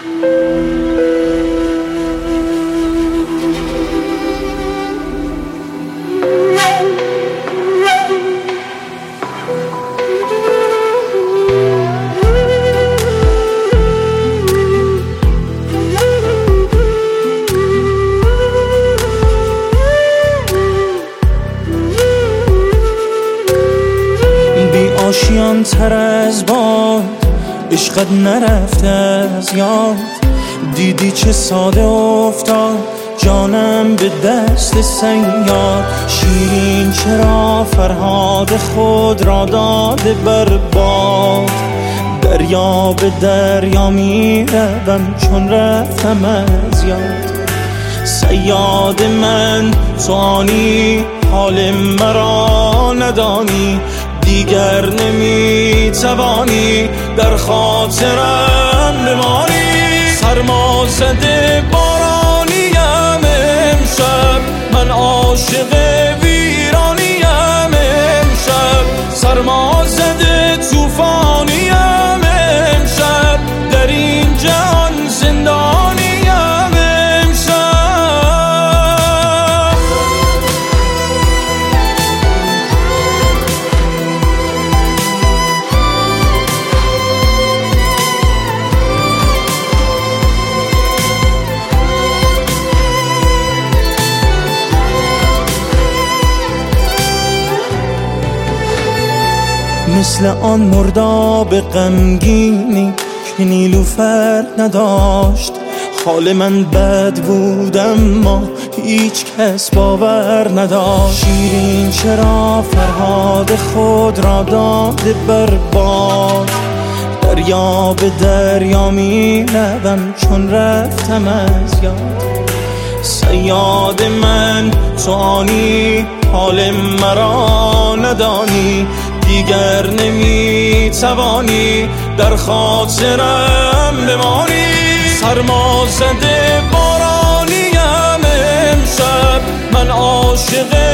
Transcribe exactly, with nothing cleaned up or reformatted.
آشیان تر از باد عشقت نرفته از یاد، دیدی چه ساده افتاد جانم به دست صیاد. شیرین چرا فرهاد خود را داده بر باد، دریا به دریا می روم چون رفتم از یاد. صیاد من تو آنی حال مرا ندانی، دیگر نمی توانی در خاطرم بمانی. سرما زده بارانیم امشب، من عاشق ویرانیم امشب. سرما زده توفانیم امشب، در این جهان زندانیم امشب. مثل آن مرداب غمگینی که نیلوفر نداشت، حال من بد بود اما هیچ کس باور نداشت. شیرین چرا فرهاد خود را داده بر باد، دریا به دریا می روم چون رفتم از یاد. صیاد من تو آنی حال مرا ندانی، دیگر نمی توانی در خاطرم بمانی. سرما زده بارانیم امشب، من عاشق